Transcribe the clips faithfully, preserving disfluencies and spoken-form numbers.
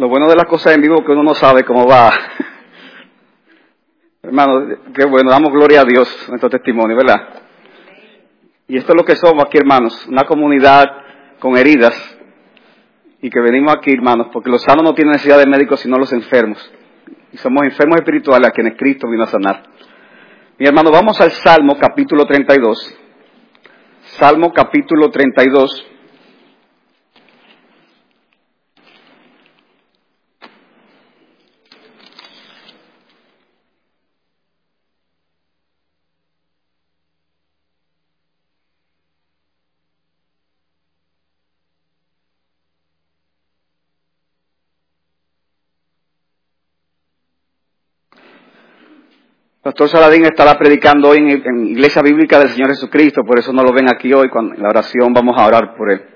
Lo bueno de las cosas en vivo es que uno no sabe cómo va. Hermano, qué bueno, damos gloria a Dios en nuestro testimonio, ¿verdad? Y esto es lo que somos aquí, hermanos, una comunidad con heridas y que venimos aquí, hermanos, porque los sanos no tienen necesidad de médicos sino los enfermos. Y somos enfermos espirituales a quienes Cristo vino a sanar. Mi hermano, vamos al Salmo capítulo treinta y dos. Salmo capítulo treinta y dos. Pastor Saladín estará predicando hoy en, en Iglesia Bíblica del Señor Jesucristo, por eso no lo ven aquí hoy, cuando en la oración vamos a orar por él.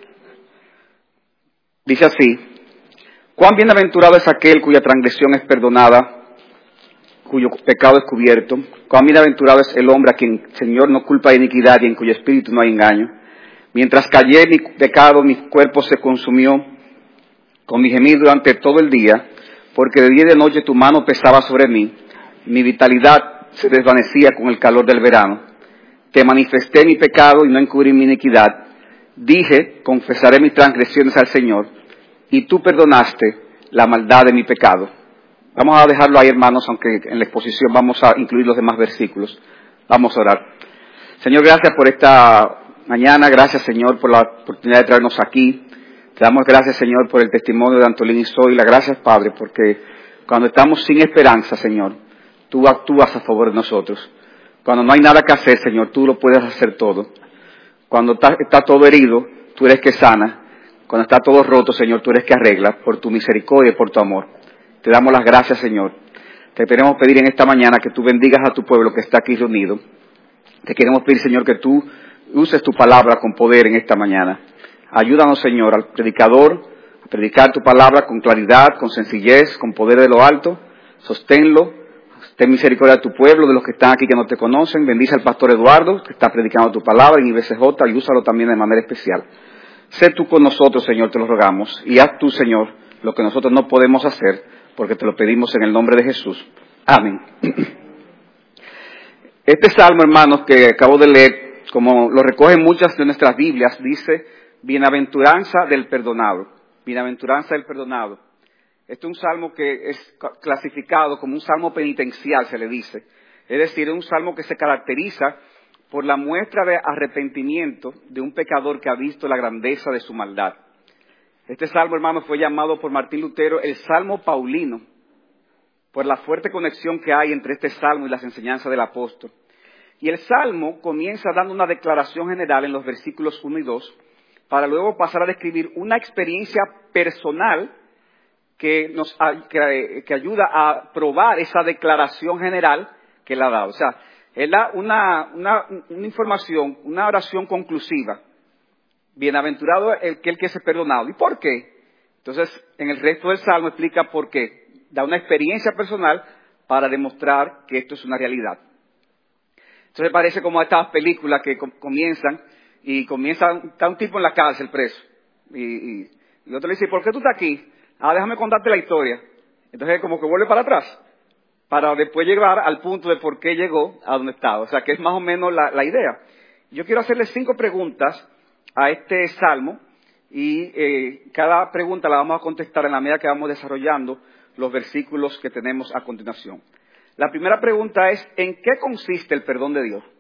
Dice así: cuán bienaventurado es aquel cuya transgresión es perdonada, cuyo pecado es cubierto. Cuán bienaventurado es el hombre a quien el Señor no culpa de iniquidad y en cuyo espíritu no hay engaño. Mientras callé mi pecado, mi cuerpo se consumió con mi gemido durante todo el día, porque de día y de noche tu mano pesaba sobre mí. Mi vitalidad se desvanecía con el calor del verano. Te manifesté mi pecado y no encubrí mi iniquidad. Dije, confesaré mis transgresiones al Señor, y tú perdonaste la maldad de mi pecado. Vamos a dejarlo ahí, hermanos, aunque en la exposición vamos a incluir los demás versículos. Vamos a orar. Señor, gracias por esta mañana. Gracias, Señor, por la oportunidad de traernos aquí. Te damos gracias, Señor, por el testimonio de Antolín y Zoila. Gracias, Padre, porque cuando estamos sin esperanza, Señor, tú actúas a favor de nosotros. Cuando no hay nada que hacer, Señor, tú lo puedes hacer todo. Cuando está, está todo herido, tú eres que sana. Cuando está todo roto, Señor, tú eres que arregla por tu misericordia y por tu amor. Te damos las gracias, Señor. Te queremos pedir en esta mañana que tú bendigas a tu pueblo que está aquí reunido. Te queremos pedir, Señor, que tú uses tu palabra con poder en esta mañana. Ayúdanos, Señor, al predicador a predicar tu palabra con claridad, con sencillez, con poder de lo alto. Sosténlo. Ten misericordia de tu pueblo, de los que están aquí que no te conocen. Bendice al pastor Eduardo, que está predicando tu palabra en I B C J, y úsalo también de manera especial. Sé tú con nosotros, Señor, te lo rogamos. Y haz tú, Señor, lo que nosotros no podemos hacer, porque te lo pedimos en el nombre de Jesús. Amén. Este salmo, hermanos, que acabo de leer, como lo recogen muchas de nuestras Biblias, dice: bienaventuranza del perdonado. Bienaventuranza del perdonado. Este es un salmo que es clasificado como un salmo penitencial, se le dice. Es decir, es un salmo que se caracteriza por la muestra de arrepentimiento de un pecador que ha visto la grandeza de su maldad. Este salmo, hermano, fue llamado por Martín Lutero el Salmo Paulino, por la fuerte conexión que hay entre este salmo y las enseñanzas del apóstol. Y el salmo comienza dando una declaración general en los versículos uno y dos, para luego pasar a describir una experiencia personal que nos que, que ayuda a probar esa declaración general que él ha dado. O sea, él da una, una, una información, una oración conclusiva. Bienaventurado el que el que es perdonado. ¿Y por qué? Entonces, en el resto del salmo explica por qué. Da una experiencia personal para demostrar que esto es una realidad. Entonces parece como estas películas que com- comienzan y comienza, está un tipo en la cárcel preso. Y, y, y el otro le dice: ¿por qué tú estás aquí? Ah, déjame contarte la historia. Entonces como que vuelve para atrás, para después llegar al punto de por qué llegó a donde estaba. O sea, que es más o menos la, la idea. Yo quiero hacerle cinco preguntas a este salmo y eh, cada pregunta la vamos a contestar en la medida que vamos desarrollando los versículos que tenemos a continuación. La primera pregunta es: ¿en qué consiste el perdón de Dios?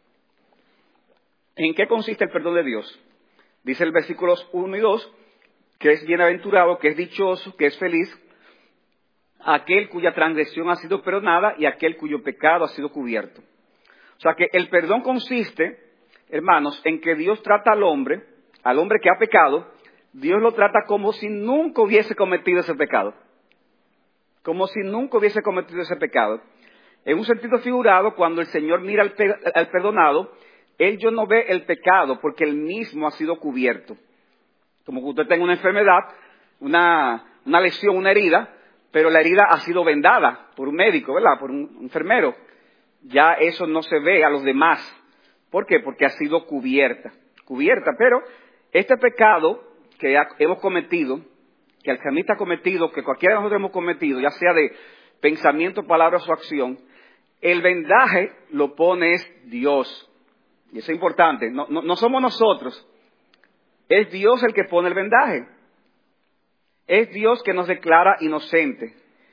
¿En qué consiste el perdón de Dios? Dice el versículos uno y dos, que es bienaventurado, que es dichoso, que es feliz, aquel cuya transgresión ha sido perdonada y aquel cuyo pecado ha sido cubierto. O sea que el perdón consiste, hermanos, en que Dios trata al hombre, al hombre que ha pecado, Dios lo trata como si nunca hubiese cometido ese pecado. Como si nunca hubiese cometido ese pecado. En un sentido figurado, cuando el Señor mira al, pe- al perdonado, Él ya no ve el pecado porque Él mismo ha sido cubierto. Como que usted tenga una enfermedad, una, una lesión, una herida, pero la herida ha sido vendada por un médico, ¿verdad? Por un enfermero. Ya eso no se ve a los demás. ¿Por qué? Porque ha sido cubierta. Cubierta, pero este pecado que ha, hemos cometido que el salmista ha cometido, que cualquiera de nosotros hemos cometido, ya sea de pensamiento, palabras o acción, el vendaje lo pone es Dios. Y eso es importante, no, no, no somos nosotros, es Dios el que pone el vendaje. Es Dios que nos declara inocente.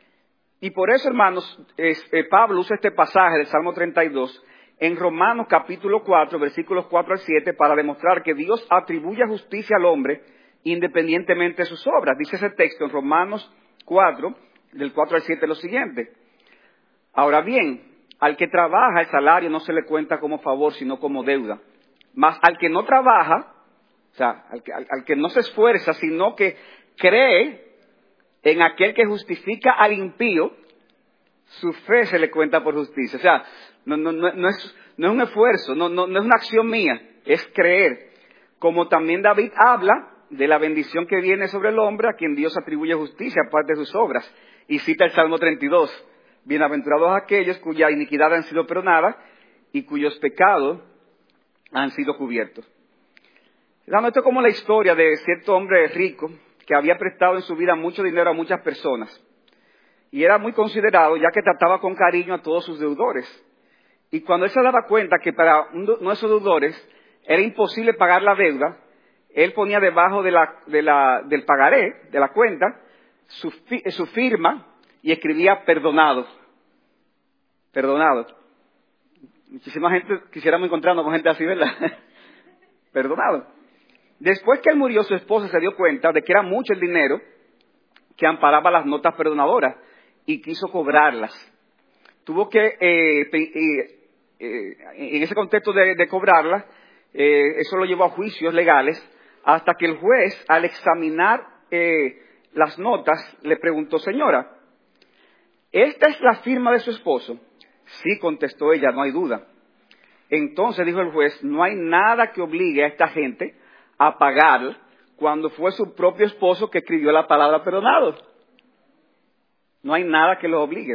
Y por eso, hermanos, es, eh, Pablo usa este pasaje del Salmo treinta y dos en Romanos capítulo cuatro, versículos cuatro al siete, para demostrar que Dios atribuye justicia al hombre independientemente de sus obras. Dice ese texto en Romanos cuatro, del cuatro al siete, lo siguiente. Ahora bien, al que trabaja el salario no se le cuenta como favor, sino como deuda. Mas al que no trabaja, o sea, al que, al, al que no se esfuerza, sino que cree en aquel que justifica al impío, su fe se le cuenta por justicia. O sea, no, no, no, no, es, no es un esfuerzo, no, no, no es una acción mía, es creer. Como también David habla de la bendición que viene sobre el hombre a quien Dios atribuye justicia aparte de sus obras. Y cita el Salmo treinta y dos. Bienaventurados aquellos cuya iniquidad han sido perdonadas y cuyos pecados han sido cubiertos. Esto es como la historia de cierto hombre rico que había prestado en su vida mucho dinero a muchas personas. Y era muy considerado ya que trataba con cariño a todos sus deudores. Y cuando él se daba cuenta que para uno de esos deudores era imposible pagar la deuda, él ponía debajo de la, de la, del pagaré, de la cuenta, su, su firma y escribía perdonado. Perdonado. Muchísima gente, quisiéramos encontrarnos con gente así, ¿verdad? Perdonado. Después que él murió, su esposa se dio cuenta de que era mucho el dinero que amparaba las notas perdonadoras y quiso cobrarlas. Tuvo que, eh, eh, eh, en ese contexto de, de cobrarlas, eh, eso lo llevó a juicios legales, hasta que el juez, al examinar eh, las notas, le preguntó: señora, ¿esta es la firma de su esposo? Sí, contestó ella, no hay duda. Entonces dijo el juez: no hay nada que obligue a esta gente a pagar cuando fue su propio esposo que escribió la palabra perdonado. No hay nada que lo obligue.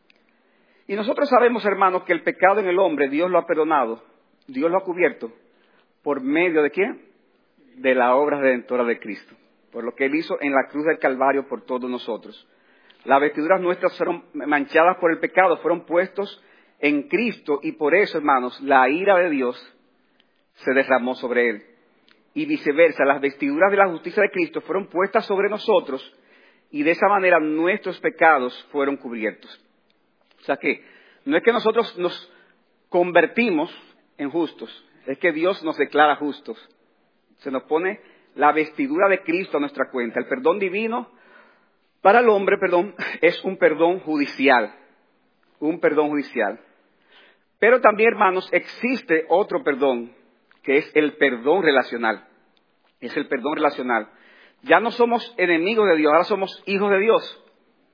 Y nosotros sabemos, hermanos, que el pecado en el hombre Dios lo ha perdonado, Dios lo ha cubierto. ¿Por medio de quién? De la obra redentora de Cristo, por lo que Él hizo en la cruz del Calvario por todos nosotros. Las vestiduras nuestras fueron manchadas por el pecado, fueron puestos en Cristo, y por eso, hermanos, la ira de Dios se derramó sobre Él. Y viceversa, las vestiduras de la justicia de Cristo fueron puestas sobre nosotros, y de esa manera nuestros pecados fueron cubiertos. O sea que no es que nosotros nos convertimos en justos, es que Dios nos declara justos. Se nos pone la vestidura de Cristo a nuestra cuenta. El perdón divino para el hombre, perdón, es un perdón judicial. Un perdón judicial. Pero también, hermanos, existe otro perdón, que es el perdón relacional. Es el perdón relacional. Ya no somos enemigos de Dios, ahora somos hijos de Dios.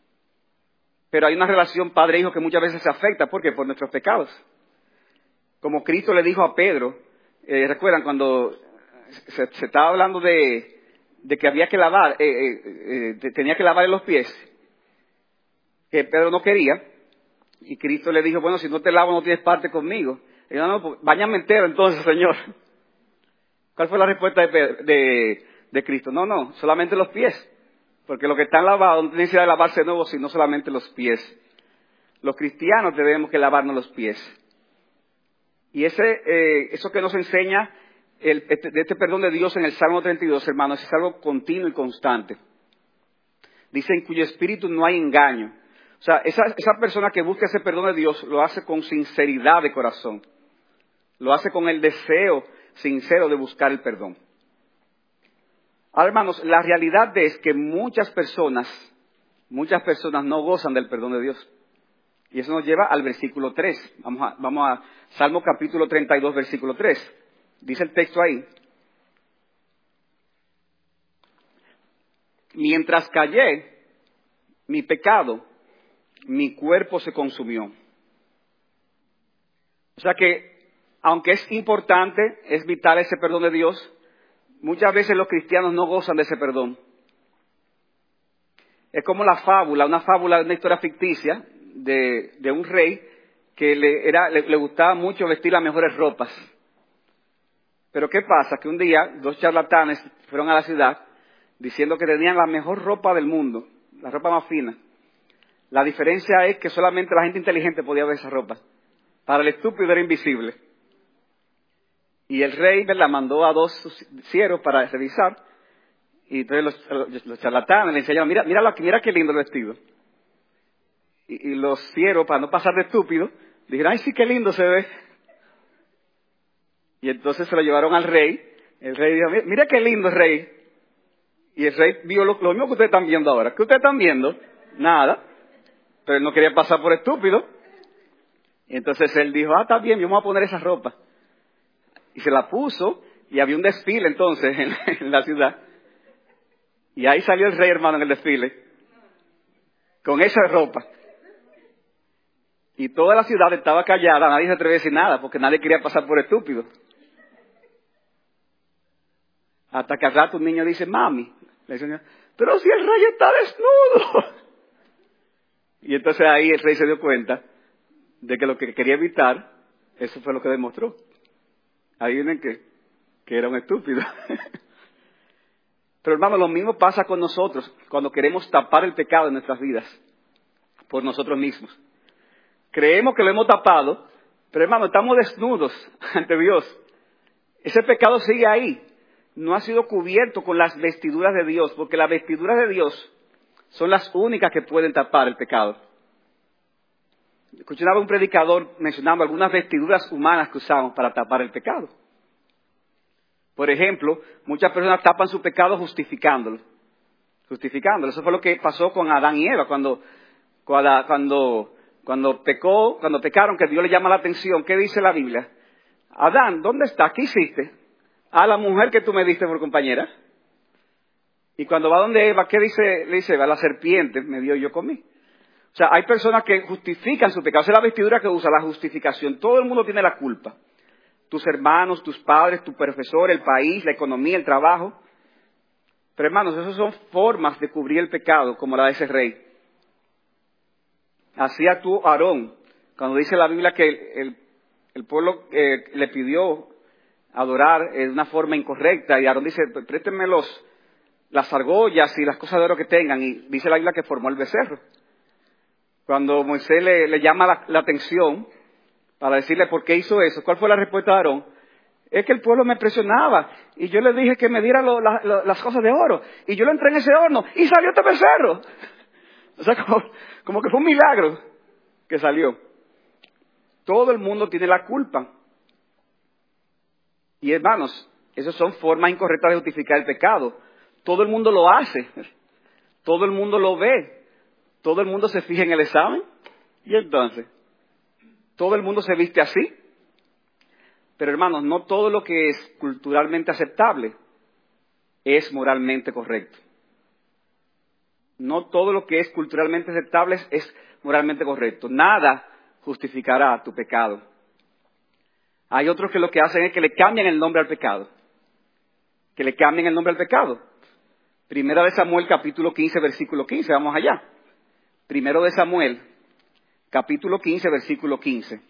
Pero hay una relación padre-hijo que muchas veces se afecta. ¿Por qué? Por nuestros pecados. Como Cristo le dijo a Pedro, eh, ¿recuerdan cuando se, se estaba hablando de, de que había que lavar, eh, eh, eh, tenía que lavarle los pies? Que Pedro no quería. Y Cristo le dijo: bueno, si no te lavo no tienes parte conmigo. Y dijo: no, pues báñame entero entonces, Señor. ¿Cuál fue la respuesta de, Pedro, de, de Cristo? No, no, solamente los pies. Porque los que están lavados no tienen necesidad de lavarse de nuevo, sino solamente los pies. Los cristianos debemos que lavarnos los pies. Y ese, eh, eso que nos enseña el, este, de este perdón de Dios en el Salmo treinta y dos, hermanos, es algo continuo y constante. Dice: en cuyo espíritu no hay engaño. O sea, esa, esa persona que busca ese perdón de Dios lo hace con sinceridad de corazón. Lo hace con el deseo sincero de buscar el perdón. Ahora, hermanos, la realidad es que muchas personas, muchas personas no gozan del perdón de Dios. Y eso nos lleva al versículo tres. Vamos a, vamos a Salmo capítulo treinta y dos, versículo tres. Dice el texto ahí: mientras callé mi pecado, mi cuerpo se consumió. O sea que, aunque es importante, es vital ese perdón de Dios, muchas veces los cristianos no gozan de ese perdón. Es como la fábula, una fábula, una historia ficticia de, de un rey que le, era, le, le gustaba mucho vestir las mejores ropas. Pero ¿qué pasa? Que un día dos charlatanes fueron a la ciudad diciendo que tenían la mejor ropa del mundo, la ropa más fina. La diferencia es que solamente la gente inteligente podía ver esa ropa. Para el estúpido era invisible. Y el rey, ¿verdad?, mandó a dos siervos para revisar. Y entonces los, los charlatanes le enseñaron, mira, mira, mira qué lindo el vestido. Y, y los siervos, para no pasar de estúpido, dijeron, ay, sí, qué lindo se ve. Y entonces se lo llevaron al rey. El rey dijo, mira, mira qué lindo, rey. Y el rey vio lo, lo mismo que ustedes están viendo ahora. ¿Qué ustedes están viendo? Nada. Pero él no quería pasar por estúpido. Y entonces él dijo, ah, está bien, yo me voy a poner esa ropa. Y se la puso, y había un desfile entonces en, en la ciudad. Y ahí salió el rey, hermano, en el desfile. Con esa ropa. Y toda la ciudad estaba callada, nadie se atrevía a decir nada, porque nadie quería pasar por estúpido. Hasta que al rato un niño dice, mami, le dice, pero si el rey está desnudo. Y entonces ahí el rey se dio cuenta de que lo que quería evitar, eso fue lo que demostró. Ahí vienen que, que era un estúpido. Pero hermano, lo mismo pasa con nosotros cuando queremos tapar el pecado en nuestras vidas por nosotros mismos. Creemos que lo hemos tapado, pero hermano, estamos desnudos ante Dios. Ese pecado sigue ahí. No ha sido cubierto con las vestiduras de Dios, porque las vestiduras de Dios son las únicas que pueden tapar el pecado. Escuchaba un predicador mencionando algunas vestiduras humanas que usamos para tapar el pecado. Por ejemplo, muchas personas tapan su pecado justificándolo. Justificándolo. Eso fue lo que pasó con Adán y Eva cuando, cuando, cuando, cuando pecó, cuando pecaron, que Dios le llama la atención. ¿Qué dice la Biblia? Adán, ¿dónde está? ¿Qué hiciste? A la mujer que tú me diste por compañera. Y cuando va donde Eva, ¿qué dice? Le dice Eva, la serpiente me dio y yo comí. O sea, hay personas que justifican su pecado. Esa es la vestidura que usa, la justificación. Todo el mundo tiene la culpa. Tus hermanos, tus padres, tu profesor, el país, la economía, el trabajo. Pero hermanos, esas son formas de cubrir el pecado, como la de ese rey. Así actuó Aarón, cuando dice la Biblia que el, el, el pueblo eh, le pidió adorar de una forma incorrecta, y Aarón dice, préstenme los, las argollas y las cosas de oro que tengan, y dice la Biblia que formó el becerro. Cuando Moisés le, le llama la, la atención para decirle por qué hizo eso, ¿cuál fue la respuesta de Aarón? Es que el pueblo me presionaba y yo le dije que me diera lo, la, lo, las cosas de oro y yo lo entré en ese horno y salió este becerro. O sea, como, como que fue un milagro que salió. Todo el mundo tiene la culpa. Y hermanos, esas son formas incorrectas de justificar el pecado. Todo el mundo lo hace. Todo el mundo lo ve. Todo el mundo se fija en el examen. Y entonces, todo el mundo se viste así. Pero hermanos, no todo lo que es culturalmente aceptable es moralmente correcto. No todo lo que es culturalmente aceptable es moralmente correcto. Nada justificará tu pecado. Hay otros que lo que hacen es que le cambian el nombre al pecado. Que le cambien el nombre al pecado. Primera de Samuel, capítulo quince, versículo quince. Vamos allá. Primero de Samuel, capítulo quince, versículo quince.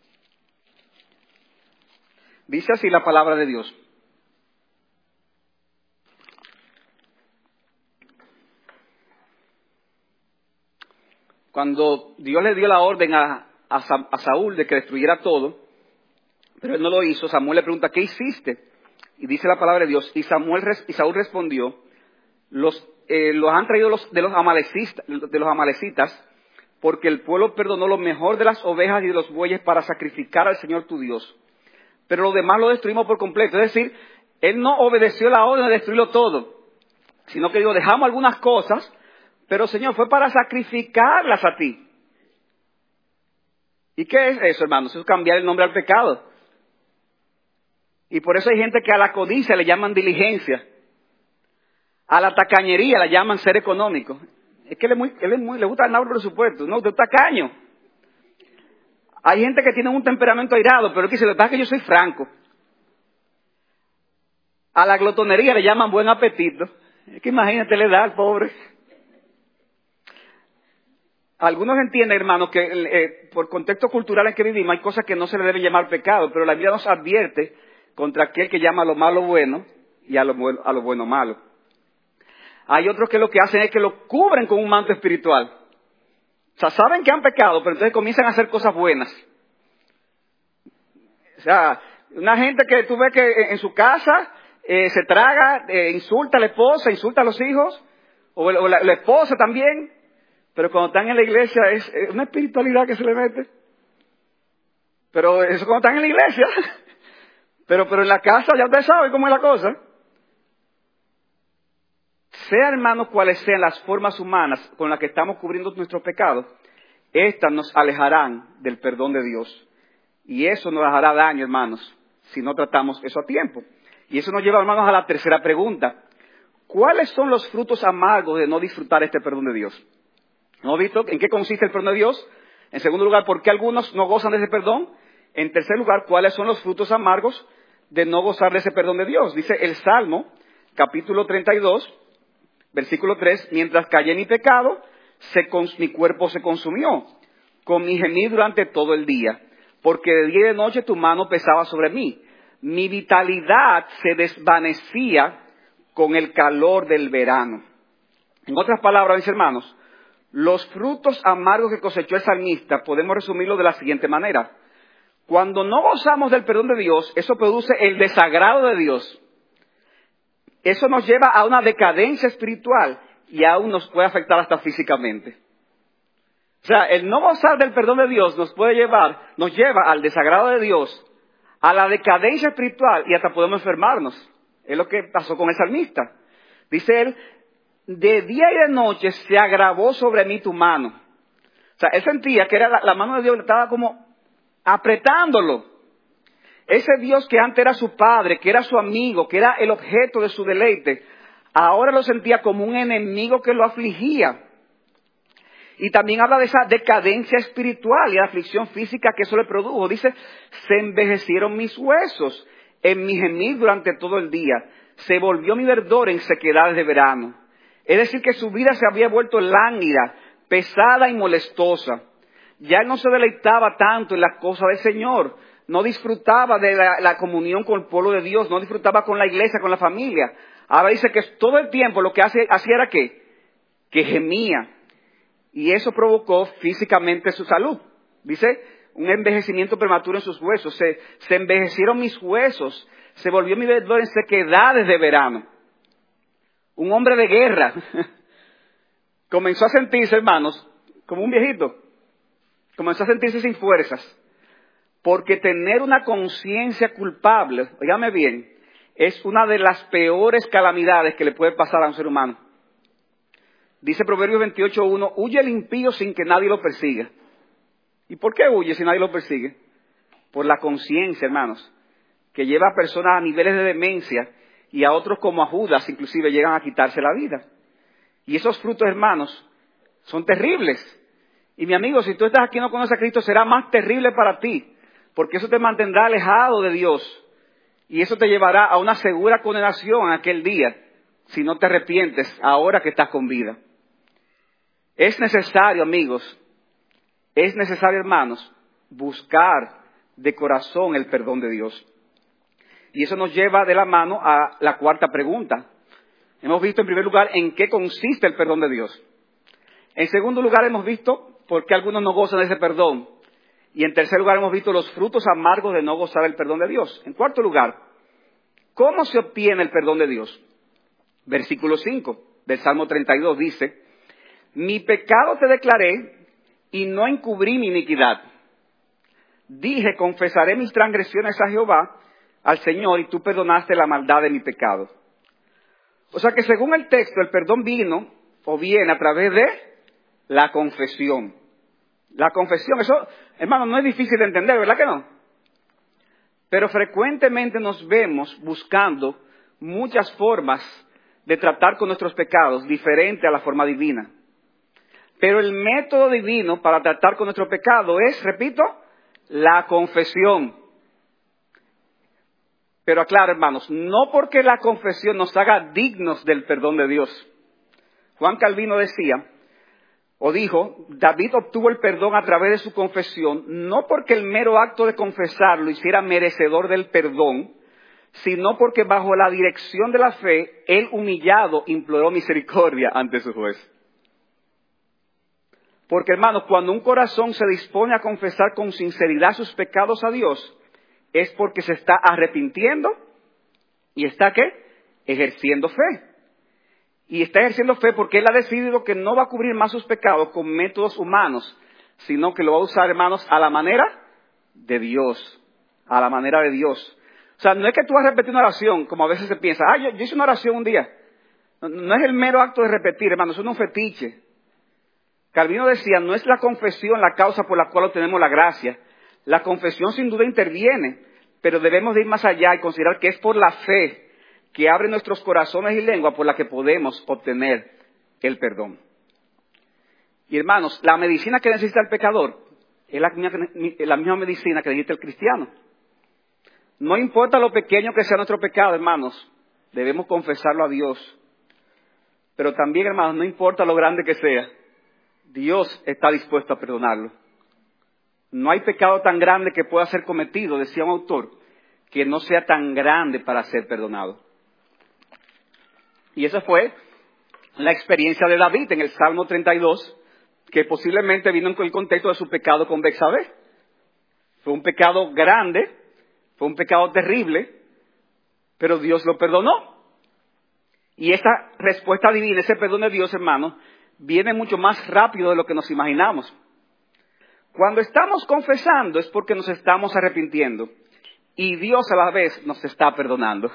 Dice así la palabra de Dios. Cuando Dios le dio la orden a, a, Sa, a Saúl de que destruyera todo, pero él no lo hizo, Samuel le pregunta, ¿qué hiciste? Y dice la palabra de Dios, y, Samuel, y Saúl respondió, los, eh, los han traído los, de, los amalecitas, de los amalecitas, porque el pueblo perdonó lo mejor de las ovejas y de los bueyes para sacrificar al Señor tu Dios. Pero lo demás lo destruimos por completo. Es decir, él no obedeció la orden de destruirlo todo, sino que dijo, dejamos algunas cosas, pero Señor, fue para sacrificarlas a ti. ¿Y qué es eso, hermanos? Eso es cambiar el nombre al pecado. Y por eso hay gente que a la codicia le llaman diligencia. A la tacañería le llaman ser económico. Es que él es muy, él es muy, le gusta ganar presupuesto. No, usted es tacaño. Hay gente que tiene un temperamento airado, pero que se le pasa que yo soy franco. A la glotonería le llaman buen apetito. Es que imagínate la edad al pobre. Algunos entienden, hermanos, que eh, por contexto cultural en que vivimos hay cosas que no se le deben llamar pecado, pero la Biblia nos advierte contra aquel que llama a lo malo bueno y a lo, a lo bueno malo. Hay otros que lo que hacen es que lo cubren con un manto espiritual. O sea, saben que han pecado, pero entonces comienzan a hacer cosas buenas. O sea, una gente que tú ves que en su casa eh, se traga, eh, insulta a la esposa, insulta a los hijos, o, o la, la esposa también, pero cuando están en la iglesia es, es una espiritualidad que se le mete. Pero eso cuando están en la iglesia. Pero, pero en la casa ya ustedes saben cómo es la cosa. Sea, hermanos, cuales sean las formas humanas con las que estamos cubriendo nuestros pecados, estas nos alejarán del perdón de Dios. Y eso nos hará daño, hermanos, si no tratamos eso a tiempo. Y eso nos lleva, hermanos, a la tercera pregunta. ¿Cuáles son los frutos amargos de no disfrutar este perdón de Dios? ¿Hemos visto en qué consiste el perdón de Dios? En segundo lugar, ¿por qué algunos no gozan de ese perdón? En tercer lugar, ¿cuáles son los frutos amargos de no gozar de ese perdón de Dios? Dice el Salmo, capítulo treinta y dos, versículo tres, mientras callé en mi pecado, se cons- mi cuerpo se consumió, con mi gemir durante todo el día, porque de día y de noche tu mano pesaba sobre mí. Mi vitalidad se desvanecía con el calor del verano. En otras palabras, mis hermanos, los frutos amargos que cosechó el salmista podemos resumirlo de la siguiente manera. Cuando no gozamos del perdón de Dios, eso produce el desagrado de Dios. Eso nos lleva a una decadencia espiritual y aún nos puede afectar hasta físicamente. O sea, el no gozar del perdón de Dios nos puede llevar, nos lleva al desagrado de Dios, a la decadencia espiritual y hasta podemos enfermarnos. Es lo que pasó con el salmista. Dice él, de día y de noche se agravó sobre mí tu mano. O sea, él sentía que era la, la mano de Dios, estaba como apretándolo. Ese Dios que antes era su padre, que era su amigo, que era el objeto de su deleite, ahora lo sentía como un enemigo que lo afligía. Y también habla de esa decadencia espiritual y la aflicción física que eso le produjo. Dice, se envejecieron mis huesos en mi gemir durante todo el día. Se volvió mi verdor en sequedades de verano. Es decir, que su vida se había vuelto lánguida, pesada y molestosa. Ya no se deleitaba tanto en las cosas del Señor. No disfrutaba de la, la comunión con el pueblo de Dios. No disfrutaba con la iglesia, con la familia. Ahora dice que todo el tiempo lo que hace, hacía era ¿qué? Que gemía. Y eso provocó físicamente su salud. Dice, un envejecimiento prematuro en sus huesos. Se, se envejecieron mis huesos. Se volvió mi verdor en sequedades de verano. Un hombre de guerra. Comenzó a sentirse, hermanos, como un viejito. Comenzó a sentirse sin fuerzas. Porque tener una conciencia culpable, óigame bien, es una de las peores calamidades que le puede pasar a un ser humano. Dice Proverbios veintiocho uno, huye el impío sin que nadie lo persiga. ¿Y por qué huye si nadie lo persigue? Por la conciencia, hermanos, que lleva a personas a niveles de demencia y a otros como a Judas inclusive llegan a quitarse la vida. Y esos frutos, hermanos, son terribles. Y mi amigo, si tú estás aquí y no conoces a Cristo, será más terrible para ti, porque eso te mantendrá alejado de Dios y eso te llevará a una segura condenación en aquel día si no te arrepientes ahora que estás con vida. Es necesario, amigos, es necesario, hermanos, buscar de corazón el perdón de Dios. Y eso nos lleva de la mano a la cuarta pregunta. Hemos visto en primer lugar en qué consiste el perdón de Dios. En segundo lugar hemos visto por qué algunos no gozan de ese perdón. Y en tercer lugar hemos visto los frutos amargos de no gozar del perdón de Dios. En cuarto lugar, ¿cómo se obtiene el perdón de Dios? Versículo cinco del Salmo treinta y dos dice, mi pecado te declaré y no encubrí mi iniquidad. Dije, confesaré mis transgresiones a Jehová, al Señor, y tú perdonaste la maldad de mi pecado. O sea que según el texto, el perdón vino o viene a través de la confesión. La confesión, eso, hermano, no es difícil de entender, ¿verdad que no? Pero frecuentemente nos vemos buscando muchas formas de tratar con nuestros pecados diferente a la forma divina. Pero el método divino para tratar con nuestro pecado es, repito, la confesión. Pero aclaro, hermanos, no porque la confesión nos haga dignos del perdón de Dios. Juan Calvino decía, o dijo, David obtuvo el perdón a través de su confesión, no porque el mero acto de confesar lo hiciera merecedor del perdón, sino porque bajo la dirección de la fe, él humillado imploró misericordia ante su juez. Porque, hermanos, cuando un corazón se dispone a confesar con sinceridad sus pecados a Dios, es porque se está arrepintiendo y está, ¿qué? Ejerciendo fe. Y está ejerciendo fe porque él ha decidido que no va a cubrir más sus pecados con métodos humanos, sino que lo va a usar, hermanos, a la manera de Dios. A la manera de Dios. O sea, no es que tú vas a repetir una oración, como a veces se piensa, ah, yo, yo hice una oración un día. No, no es el mero acto de repetir, hermanos, eso no es un fetiche. Calvino decía, no es la confesión la causa por la cual obtenemos la gracia. La confesión sin duda interviene, pero debemos de ir más allá y considerar que es por la fe que abre nuestros corazones y lengua por la que podemos obtener el perdón. Y hermanos, la medicina que necesita el pecador es la, la misma medicina que necesita el cristiano. No importa lo pequeño que sea nuestro pecado, hermanos, debemos confesarlo a Dios. Pero también, hermanos, no importa lo grande que sea, Dios está dispuesto a perdonarlo. No hay pecado tan grande que pueda ser cometido, decía un autor, que no sea tan grande para ser perdonado. Y esa fue la experiencia de David en el Salmo treinta y dos, que posiblemente vino en el contexto de su pecado con Betsabé. Fue un pecado grande, fue un pecado terrible, pero Dios lo perdonó. Y esa respuesta divina, ese perdón de Dios, hermanos, viene mucho más rápido de lo que nos imaginamos. Cuando estamos confesando es porque nos estamos arrepintiendo. Y Dios a la vez nos está perdonando.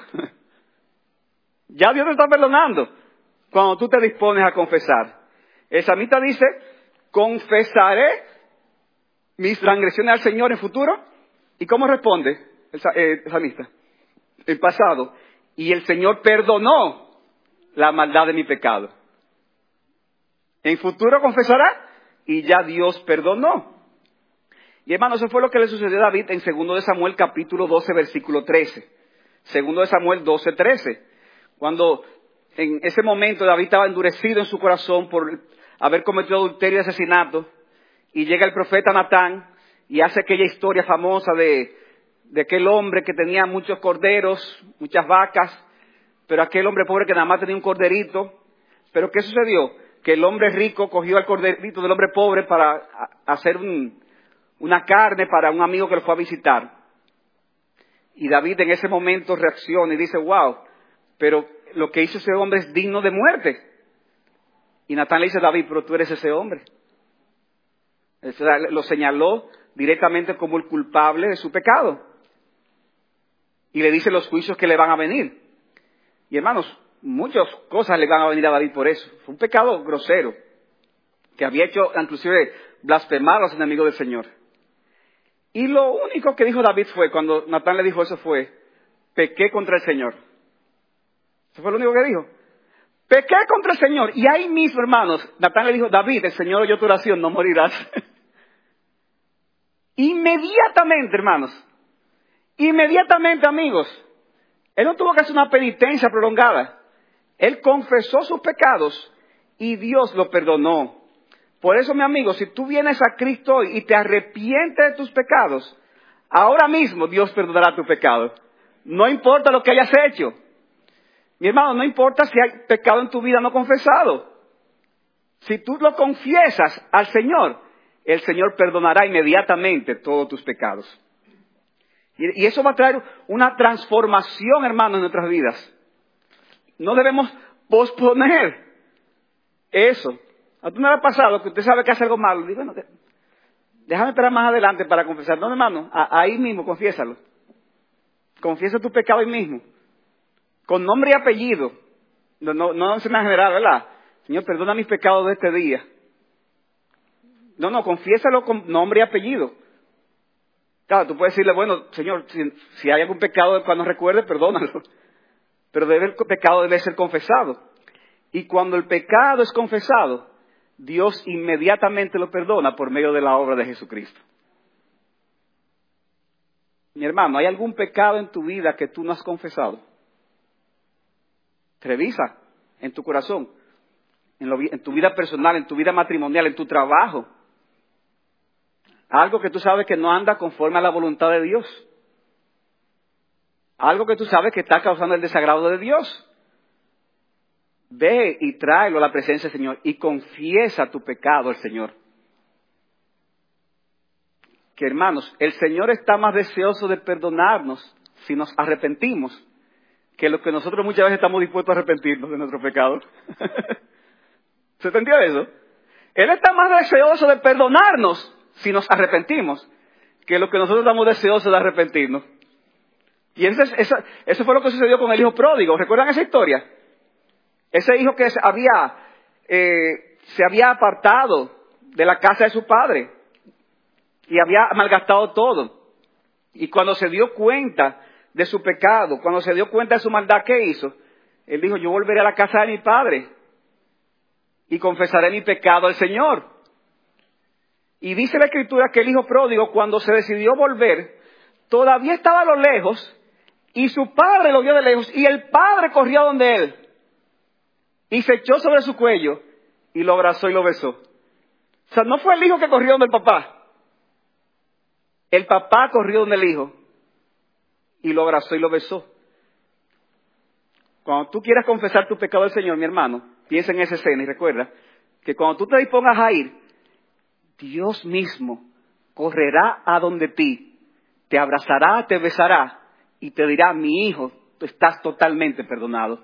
Ya Dios te está perdonando cuando tú te dispones a confesar. El salmista dice, confesaré mis transgresiones al Señor en futuro. ¿Y cómo responde el, eh, el salmista? En pasado. Y el Señor perdonó la maldad de mi pecado. En futuro confesará y ya Dios perdonó. Y hermanos, eso fue lo que le sucedió a David en segundo de Samuel capítulo doce versículo trece. segundo de Samuel doce trece. Cuando en ese momento David estaba endurecido en su corazón por haber cometido adulterio y asesinato, y llega el profeta Natán y hace aquella historia famosa de, de aquel hombre que tenía muchos corderos, muchas vacas, pero aquel hombre pobre que nada más tenía un corderito. Pero ¿qué sucedió? Que el hombre rico cogió al corderito del hombre pobre para hacer un, una carne para un amigo que lo fue a visitar. Y David en ese momento reacciona y dice, wow, pero lo que hizo ese hombre es digno de muerte. Y Natán le dice a David, pero tú eres ese hombre. O sea, lo señaló directamente como el culpable de su pecado. Y le dice los juicios que le van a venir. Y hermanos, muchas cosas le van a venir a David por eso. Fue un pecado grosero, que había hecho inclusive blasfemar a los enemigos del Señor. Y lo único que dijo David fue, cuando Natán le dijo eso fue, pequé contra el Señor. Eso fue lo único que dijo. Pequé contra el Señor. Y ahí mismo, hermanos, Natán le dijo, David, el Señor oyó tu oración, no morirás. Inmediatamente, hermanos. Inmediatamente, amigos. Él no tuvo que hacer una penitencia prolongada. Él confesó sus pecados y Dios lo perdonó. Por eso, mi amigo, si tú vienes a Cristo hoy y te arrepientes de tus pecados, ahora mismo Dios perdonará tu pecado. No importa lo que hayas hecho. Mi hermano, no importa si hay pecado en tu vida no confesado. Si tú lo confiesas al Señor, el Señor perdonará inmediatamente todos tus pecados. Y, y eso va a traer una transformación, hermano, en nuestras vidas. No debemos posponer eso. ¿A tú no le ha pasado que usted sabe que hace algo malo? Digo, bueno, déjame esperar más adelante para confesar. No, hermano, a, ahí mismo confiésalo. Confiesa tu pecado ahí mismo. Con nombre y apellido. No, no, no se me ha generado, ¿verdad? Señor, perdona mis pecados de este día. No, no, confiésalo con nombre y apellido. Claro, tú puedes decirle, bueno, Señor, si, si hay algún pecado del cual no recuerde, perdónalo. Pero debe, el pecado debe ser confesado. Y cuando el pecado es confesado, Dios inmediatamente lo perdona por medio de la obra de Jesucristo. Mi hermano, ¿hay algún pecado en tu vida que tú no has confesado? Revisa en tu corazón, en, lo, en tu vida personal, en tu vida matrimonial, en tu trabajo. Algo que tú sabes que no anda conforme a la voluntad de Dios. Algo que tú sabes que está causando el desagrado de Dios. Ve y tráelo a la presencia del Señor y confiesa tu pecado al Señor. Que hermanos, el Señor está más deseoso de perdonarnos si nos arrepentimos que lo que nosotros muchas veces estamos dispuestos a arrepentirnos de nuestros pecados. ¿Se entendió eso? Él está más deseoso de perdonarnos si nos arrepentimos que lo que nosotros estamos deseosos de arrepentirnos. Y ese, ese, eso fue lo que sucedió con el hijo pródigo. ¿Recuerdan esa historia? Ese hijo que se había, eh, se había apartado de la casa de su padre y había malgastado todo. Y cuando se dio cuenta de su pecado, cuando se dio cuenta de su maldad, ¿qué hizo? Él dijo, yo volveré a la casa de mi padre y confesaré mi pecado al Señor. Y dice la Escritura que el hijo pródigo, cuando se decidió volver, todavía estaba a lo lejos y su padre lo vio de lejos y el padre corrió donde él y se echó sobre su cuello y lo abrazó y lo besó. O sea, no fue el hijo que corrió donde el papá. El papá corrió donde el hijo y lo abrazó y lo besó. Cuando tú quieras confesar tu pecado al Señor, mi hermano, piensa en esa escena y recuerda que cuando tú te dispongas a ir, Dios mismo correrá a donde ti, te abrazará, te besará y te dirá, mi hijo, tú estás totalmente perdonado.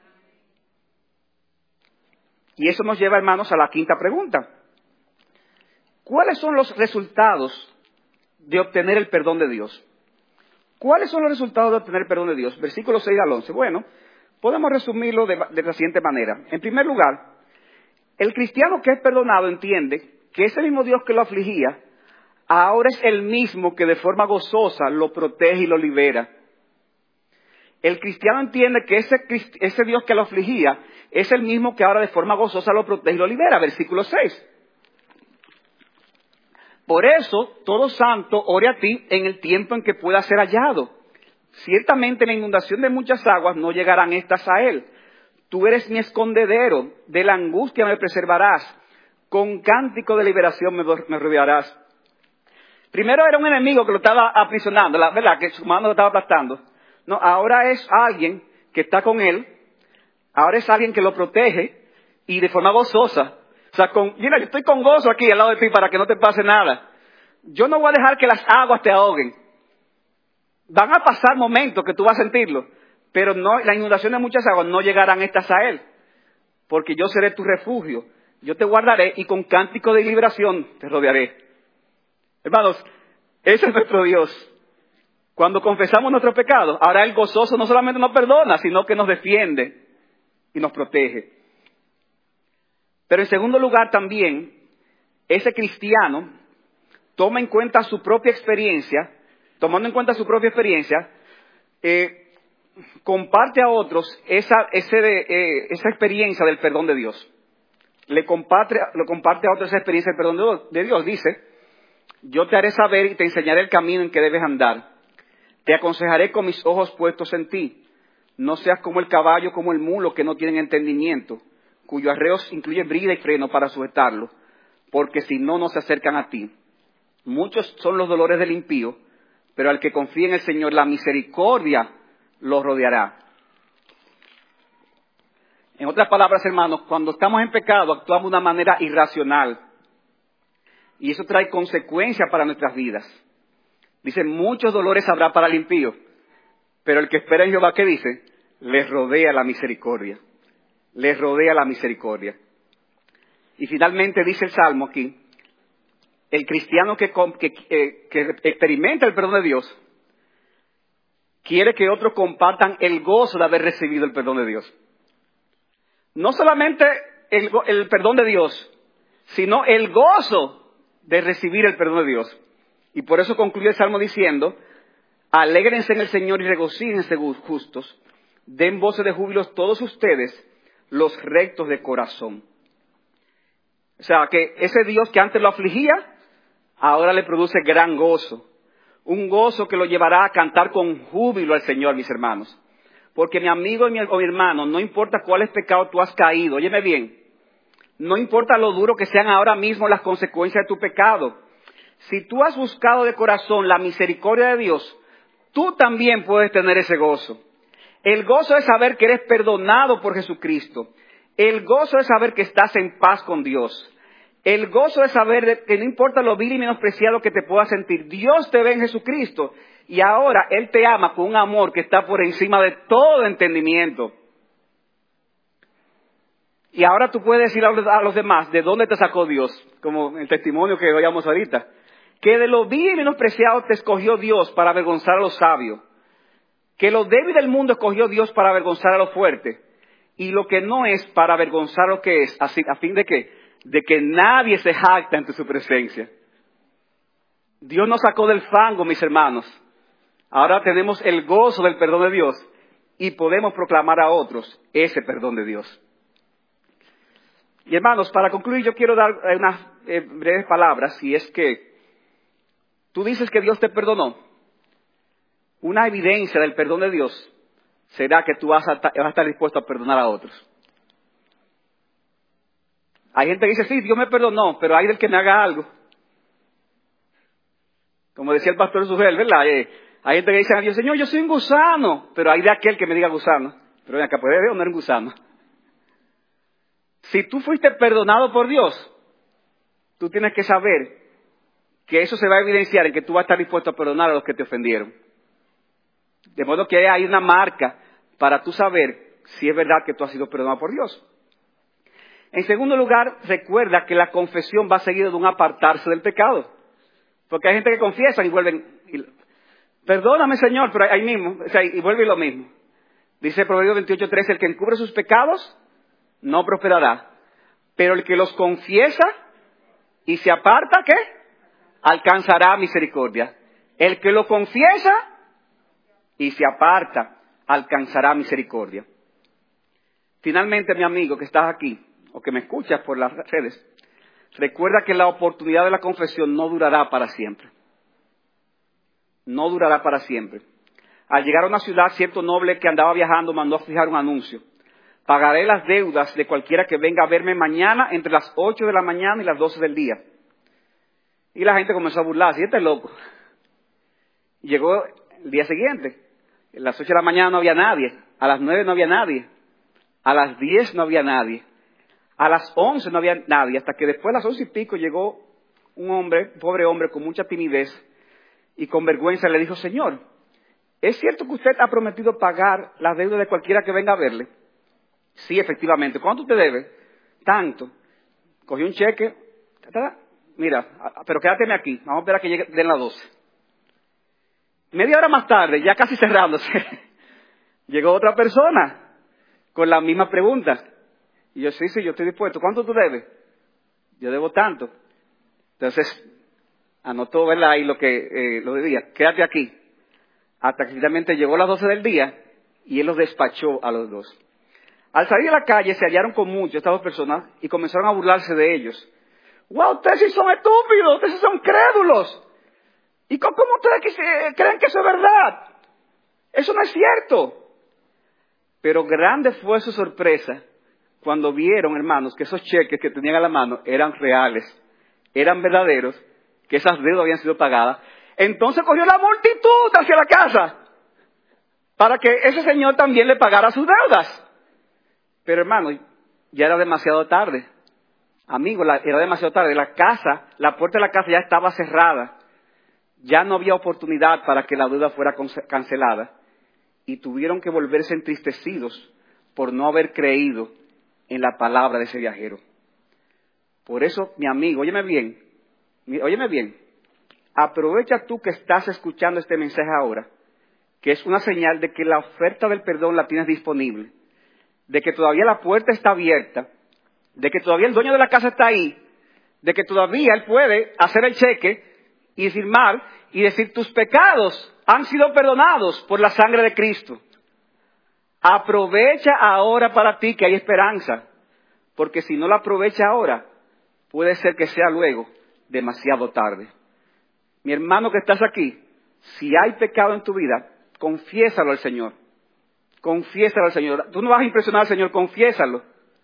Y eso nos lleva, hermanos, a la quinta pregunta. ¿Cuáles son los resultados de obtener el perdón de Dios? ¿Cuáles son los resultados de obtener el perdón de Dios? Versículos seis al once. Bueno, podemos resumirlo de, de la siguiente manera. En primer lugar, el cristiano que es perdonado entiende que ese mismo Dios que lo afligía, ahora es el mismo que de forma gozosa lo protege y lo libera. El cristiano entiende que ese, ese Dios que lo afligía es el mismo que ahora de forma gozosa lo protege y lo libera. Versículo seis. Por eso, todo santo ore a ti en el tiempo en que pueda ser hallado. Ciertamente la inundación de muchas aguas no llegarán estas a él. Tú eres mi escondedero, de la angustia me preservarás. Con cántico de liberación me, me rodearás. Primero era un enemigo que lo estaba aprisionando, la verdad, que su mano lo estaba aplastando. No, ahora es alguien que está con él, ahora es alguien que lo protege y de forma gozosa. O sea, con, mira, yo estoy con gozo aquí al lado de ti para que no te pase nada. Yo no voy a dejar que las aguas te ahoguen. Van a pasar momentos que tú vas a sentirlo, pero no, la inundación de muchas aguas no llegarán estas a él, porque yo seré tu refugio. Yo te guardaré y con cántico de liberación te rodearé. Hermanos, ese es nuestro Dios. Cuando confesamos nuestros pecados, ahora el gozoso no solamente nos perdona, sino que nos defiende y nos protege. Pero en segundo lugar también, ese cristiano toma en cuenta su propia experiencia, tomando en cuenta su propia experiencia, eh, comparte a otros esa, ese de, eh, esa experiencia del perdón de Dios. Le comparte, le comparte a otros esa experiencia del perdón de Dios. Dice, yo te haré saber y te enseñaré el camino en que debes andar. Te aconsejaré con mis ojos puestos en ti. No seas como el caballo, como el mulo que no tienen entendimiento, cuyos arreos incluyen brida y freno para sujetarlo, porque si no, no se acercan a ti. Muchos son los dolores del impío, pero al que confía en el Señor, la misericordia lo rodeará. En otras palabras, hermanos, cuando estamos en pecado, actuamos de una manera irracional. Y eso trae consecuencias para nuestras vidas. Dice, muchos dolores habrá para el impío, pero el que espera en Jehová, ¿qué dice? Les rodea la misericordia. Les rodea la misericordia. Y finalmente dice el Salmo aquí, el cristiano que, que, que, que experimenta el perdón de Dios, quiere que otros compartan el gozo de haber recibido el perdón de Dios. No solamente el, el perdón de Dios, sino el gozo de recibir el perdón de Dios. Y por eso concluye el Salmo diciendo, alégrense en el Señor y regocíjense justos, den voces de júbilo todos ustedes, los rectos de corazón. O sea, que ese Dios que antes lo afligía, ahora le produce gran gozo. Un gozo que lo llevará a cantar con júbilo al Señor, mis hermanos. Porque mi amigo y mi, o mi hermano, no importa cuáles pecados tú has caído, óyeme bien, no importa lo duro que sean ahora mismo las consecuencias de tu pecado. Si tú has buscado de corazón la misericordia de Dios, tú también puedes tener ese gozo. El gozo es saber que eres perdonado por Jesucristo. El gozo es saber que estás en paz con Dios. El gozo es saber que no importa lo vil y menospreciado que te puedas sentir, Dios te ve en Jesucristo y ahora Él te ama con un amor que está por encima de todo entendimiento. Y ahora tú puedes decir a los demás de dónde te sacó Dios, como el testimonio que oíamos ahorita, que de lo vil y menospreciado te escogió Dios para avergonzar a los sabios, que lo débil del mundo escogió Dios para avergonzar a los fuertes, y lo que no es para avergonzar lo que es, así, a fin de que, de que nadie se jacta ante su presencia. Dios nos sacó del fango, mis hermanos. Ahora tenemos el gozo del perdón de Dios y podemos proclamar a otros ese perdón de Dios. Y hermanos, para concluir yo quiero dar unas eh, breves palabras, y es que tú dices que Dios te perdonó. Una evidencia del perdón de Dios será que tú vas a, vas a estar dispuesto a perdonar a otros. Hay gente que dice, sí, Dios me perdonó, pero hay del que me haga algo. Como decía el pastor Sugel, ¿verdad? Eh, hay gente que dice a Dios, Señor, yo soy un gusano, pero hay de aquel que me diga gusano. Pero ven acá, ¿puede ver o no eres un gusano? Si tú fuiste perdonado por Dios, tú tienes que saber que eso se va a evidenciar en que tú vas a estar dispuesto a perdonar a los que te ofendieron. De modo que hay una marca para tú saber si es verdad que tú has sido perdonado por Dios. En segundo lugar, recuerda que la confesión va seguida de un apartarse del pecado. Porque hay gente que confiesa y vuelven, y, perdóname Señor, pero ahí mismo, o sea, y vuelve lo mismo. Dice Proverbios veintiocho trece, el que encubre sus pecados no prosperará. Pero el que los confiesa y se aparta, ¿qué? Alcanzará misericordia. El que lo confiesa y se aparta, alcanzará misericordia. Finalmente, mi amigo que estás aquí, o que me escuchas por las redes, recuerda que la oportunidad de la confesión no durará para siempre. No durará para siempre. Al llegar a una ciudad, cierto noble que andaba viajando mandó a fijar un anuncio. Pagaré las deudas de cualquiera que venga a verme mañana entre las ocho de la mañana y las doce del día. Y la gente comenzó a burlarse, y este es loco. Llegó el día siguiente. A las ocho de la mañana no había nadie. A las nueve no había nadie. A las diez no había nadie. A las once no había nadie. Hasta que después de las once y pico llegó un hombre, un pobre hombre con mucha timidez y con vergüenza le dijo, Señor, ¿es cierto que usted ha prometido pagar las deudas de cualquiera que venga a verle? Sí, efectivamente. ¿Cuánto te debe? Tanto. Cogió un cheque. Mira, pero quédateme aquí. Vamos a esperar a que llegue de las doce. Media hora más tarde, ya casi cerrándose, llegó otra persona con la misma pregunta. Y yo, sí, sí, yo estoy dispuesto. ¿Cuánto tú debes? Yo debo tanto. Entonces, anotó, ¿verdad? Ahí lo que eh, lo debía. Quédate aquí. Hasta que finalmente llegó a las doce del día y él los despachó a los dos. Al salir a la calle se hallaron con muchos estas dos personas y comenzaron a burlarse de ellos. ¡Wow! Ustedes sí son estúpidos, ustedes sí son crédulos. ¿Y cómo ustedes creen que eso es verdad? Eso no es cierto. Pero grande fue su sorpresa cuando vieron, hermanos, que esos cheques que tenían a la mano eran reales, eran verdaderos, que esas deudas habían sido pagadas. Entonces cogió la multitud hacia la casa para que ese señor también le pagara sus deudas. Pero hermano, ya era demasiado tarde. Amigo, la, era demasiado tarde. La casa, la puerta de la casa ya estaba cerrada. Ya no había oportunidad para que la deuda fuera cancelada. Y tuvieron que volverse entristecidos por no haber creído en la palabra de ese viajero. Por eso, mi amigo, óyeme bien, óyeme bien, aprovecha tú que estás escuchando este mensaje ahora, que es una señal de que la oferta del perdón la tienes disponible, de que todavía la puerta está abierta, de que todavía el dueño de la casa está ahí, de que todavía él puede hacer el cheque y firmar y decir tus pecados han sido perdonados por la sangre de Cristo. Aprovecha ahora para ti que hay esperanza, porque si no la aprovecha ahora, puede ser que sea luego demasiado tarde. Mi hermano que estás aquí, si hay pecado en tu vida, confiésalo al Señor. Confiésalo al Señor. Tú no vas a impresionar al Señor, confiésalo.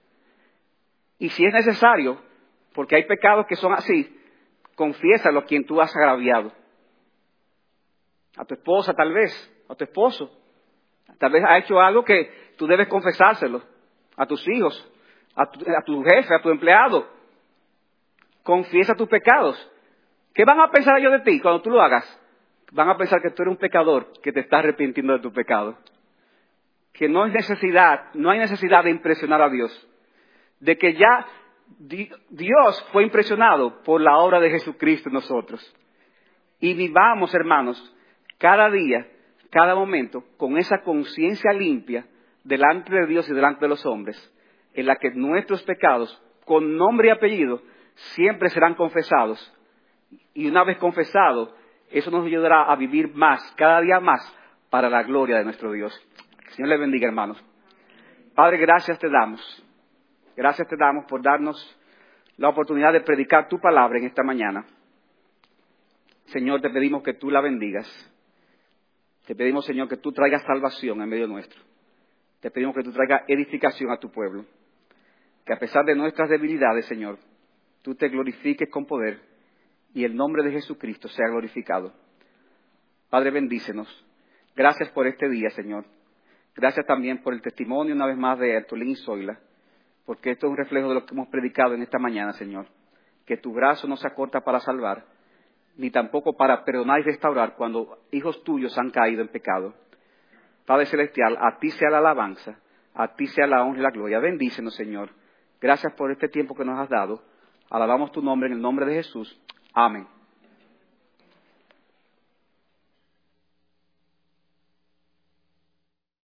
Y si es necesario, porque hay pecados que son así, confiésalo a quien tú has agraviado. a tu esposa tal vez, a tu esposo. Tal vez ha hecho algo que tú debes confesárselo a tus hijos, a tu, a tu jefe, a tu empleado. Confiesa tus pecados. ¿Qué van a pensar ellos de ti cuando tú lo hagas? Van a pensar que tú eres un pecador, que te estás arrepintiendo de tu pecado. Que no hay necesidad, no hay necesidad de impresionar a Dios. De que ya Dios fue impresionado por la obra de Jesucristo en nosotros. Y vivamos, hermanos, cada día, cada momento, con esa conciencia limpia delante de Dios y delante de los hombres, en la que nuestros pecados, con nombre y apellido, siempre serán confesados. Y una vez confesados, eso nos ayudará a vivir más, cada día más, para la gloria de nuestro Dios. Que el Señor les bendiga, hermanos. Padre, gracias te damos. Gracias te damos por darnos la oportunidad de predicar tu palabra en esta mañana. Señor, te pedimos que tú la bendigas. Te pedimos, Señor, que tú traigas salvación en medio nuestro. Te pedimos que tú traigas edificación a tu pueblo. Que a pesar de nuestras debilidades, Señor, tú te glorifiques con poder y el nombre de Jesucristo sea glorificado. Padre, bendícenos. Gracias por este día, Señor. Gracias también por el testimonio una vez más de Antolín y Zoila, porque esto es un reflejo de lo que hemos predicado en esta mañana, Señor. Que tu brazo no se acorta para salvar, ni tampoco para perdonar y restaurar cuando hijos tuyos han caído en pecado. Padre Celestial, a ti sea la alabanza, a ti sea la honra y la gloria. Bendícenos, Señor. Gracias por este tiempo que nos has dado. Alabamos tu nombre en el nombre de Jesús. Amén.